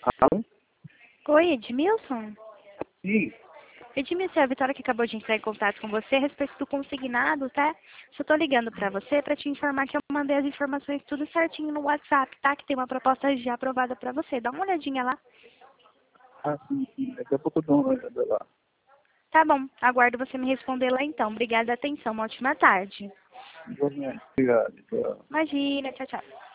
Alô? Oi, Edmilson? Sim. Edmilson, é a Vitória que acabou de entrar em contato com você a respeito do consignado, tá? Só tô ligando pra você pra te informar que eu mandei as informações tudo certinho no WhatsApp, tá? Que tem uma proposta já aprovada pra você. Dá uma olhadinha lá. Ah, sim, sim. Daqui a pouco eu dou uma olhada lá. Tá bom, aguardo você me responder lá então. Obrigada, atenção, uma ótima tarde. Igualmente. Obrigado. Tchau. Imagina, tchau, tchau.